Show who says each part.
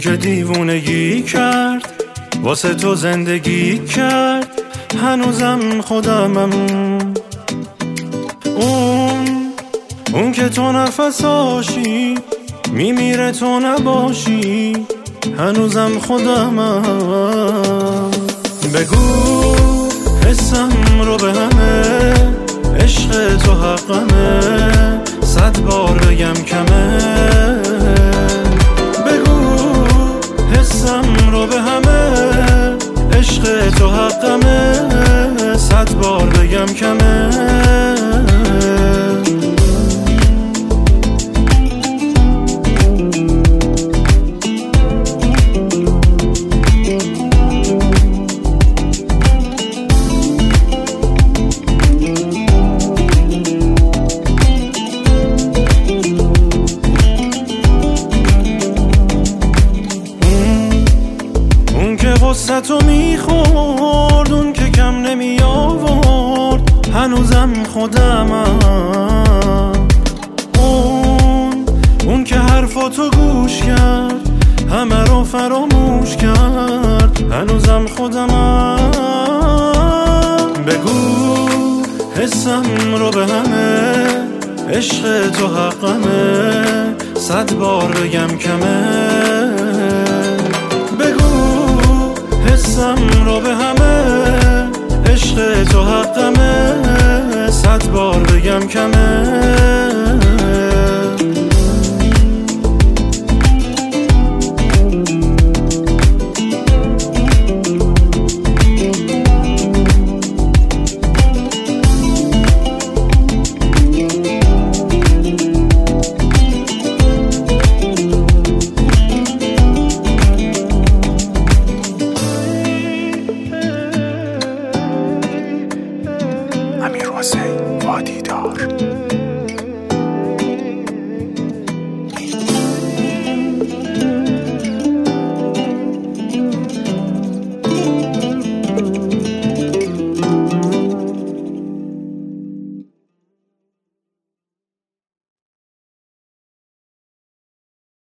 Speaker 1: که دیوونگی کرد واسه تو زندگی کرد هنوزم خودمم. اون که تو نفساشی میمیره تو نباشی هنوزم خودمم. بگو حسم رو به همه عشق تو حقمه 100 بار بگم کمه. بگو حسم رو به همه عشق تو حقمه 100 بار بگم کمه. غصه تو میخورد اون که کم نمی آورد هنوزم خودمم. اون که حرفاتو گوش کرد همه رو فراموش کرد هنوزم خودمم. بگو حسم رو به همه عشق تو حقمه 100 بار بگم کمه. حسم رو به همه عشق تو حقمه 100 بار بگم کمه.
Speaker 2: امیر حسین وادیدار.